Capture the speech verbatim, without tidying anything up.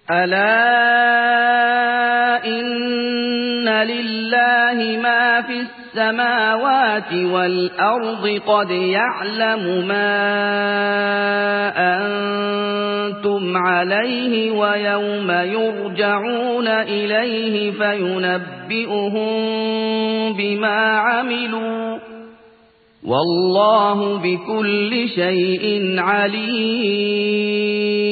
ألا إن لله ما في السماوات والأرض قد يعلم ما أنتم عليه ويوم يرجعون إليه فينبئهم بما عملوا والله بكل شيء عليم.